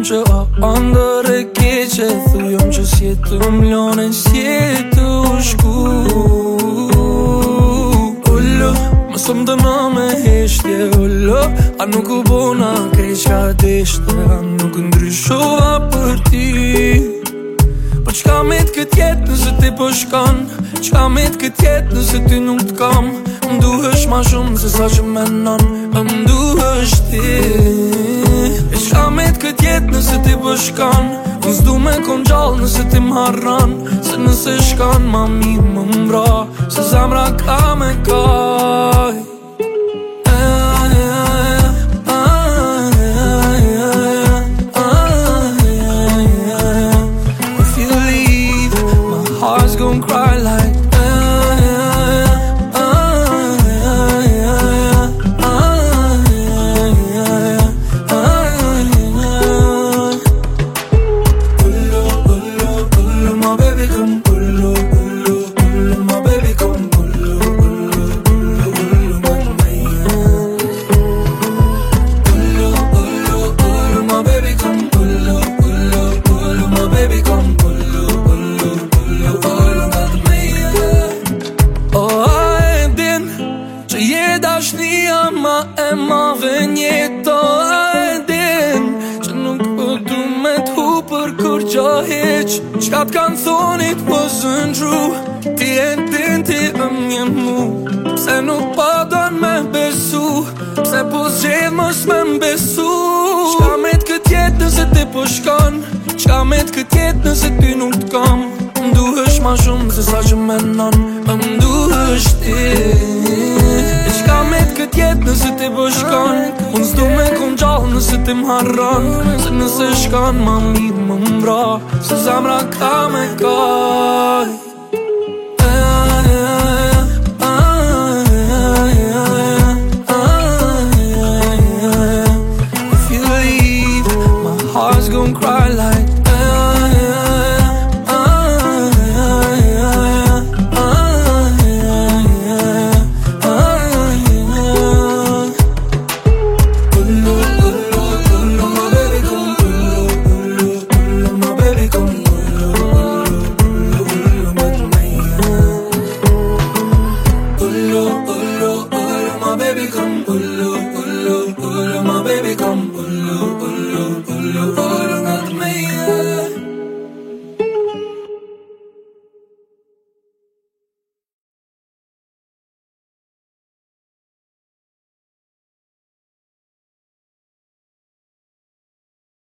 që andër e keqe Thujom që s'jetu m'lone s'jetu shku Ullo, më sëm dëna me heshtje Ullo, a nuk u bona krejt qka deshte A nuk ndryshova për ti Po qka me t'kët jetë nëse ti po shkan Qka me t'kët jetë nëse ti nuk t'kam M'duhesh ma shumë se sa që menon M'duhesh ti E qka me t'kët jetë nëse ti po shkan Unë s'du me kon gjallë nëse ti m'harran Se nëse shkan ma mirë më mbra Se zemra ka me kaj Heart's gon' cry like my baby come my baby come my baby come my baby come Dashnia ma e mave njeto A e din që nuk po du me t'hu për kur gjo heq Qka t'kan thonit wasn't true Ti e din ti një mu Pse nuk po don me besu Pse po zxedh mos me mbesu Qka me t'kët jet nëse ti po shkan Qka me t'kët jet nëse ti nuk t'kam M'duhesh ma shumë se sa që menon M'duhesh ti Qka me t'kët jetë nëse ti po shkan Unë s'du me kon gjallë nëse ti m'harran Se nëse shkan ma mirë më mbra Se zemra ka me kaj If you leave, my heart's gon' cry like